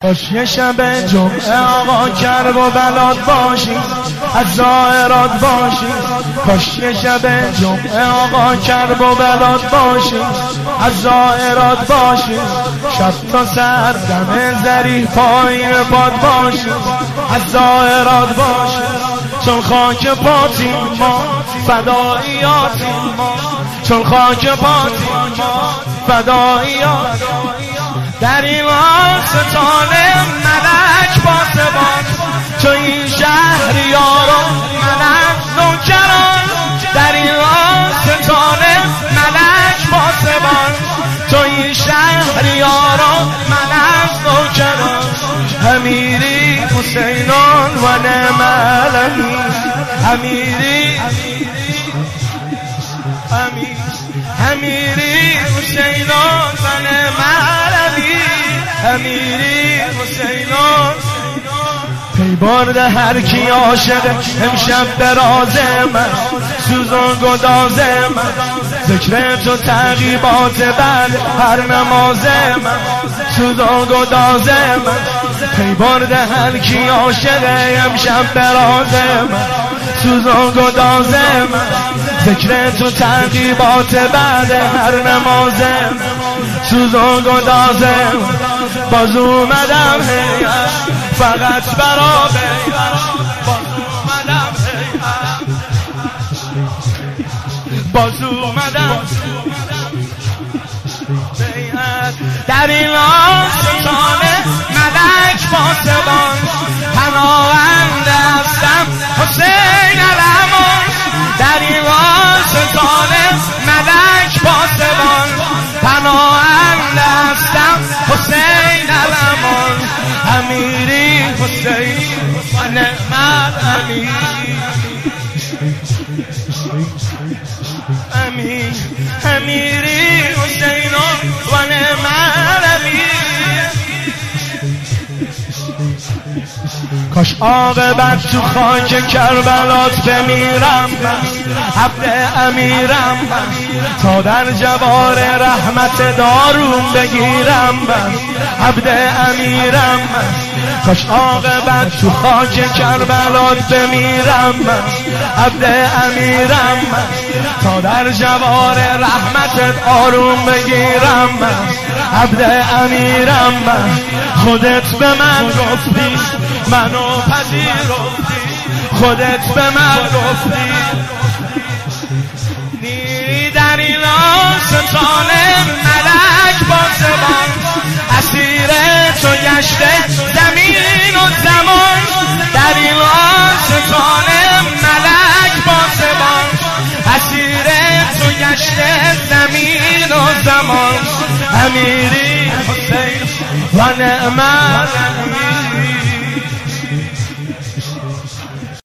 کاش یه شب جمعه آقا کرب و بلاد باشی، از زائرات باشی. کاش یه شب جمعه آقا کرب و بلاد باشی، از زائرات باشی. شب تا سر دم زری پایین باد باشی، از زائرات باشی. چون خاک پاتیم ما فداییاتیم ما، چون خاک پاتیم ما فداییاتیم. در این آستان ملک پاسبان، چو این شهریاران ملک نوکران. در این آستان ملک پاسبان، چو این شهریاران ملک نوکران. امیری حسینان و نعم الامیر، امیری امیری حسینان و نعم الامیر، امیری حسینان. پیبارد هر کی عاشق امشب به راز من، سوز و گداز من. ذکر تو تعقیبات بعد هر نماز من، سوز و گداز من. پیبارد هر کی عاشق امشب به راز من، سوز و گداز من. ذکر تو تعقیبات بعد هر نماز من، سوز و گداز من. باز اومدم فقط برا باز اومدم در این آستان ملک پاسبان. پناهنده هستم حسین علمان، در این آستان ملک پاسبان. پناهنده هستم حسین علمان، امیری حسین و نعم الامیر، امیری حسین و نعم الامیر. کاش عاقبت تو خاک کربلات بمیرم من، عبد امیرم من. تا در جوار رحمت دارون بگیرم من، عبد امیرم من. کاش عاقبت تو خاک کربلات بمیرم من، عبد امیرم من. تا در جوار رحمت آروم بگیرم من، عبد امیرم من. خودت به من گفتی منو پذیرفتی، خودت به من گفتی. نیری در این آستان ملک پاسبان، اسیر تو گشته زمین و زمان. در این آستان ملک پاسبان، اسیر تو گشته زمین و زمان. امیری حسین و نعم الامیر،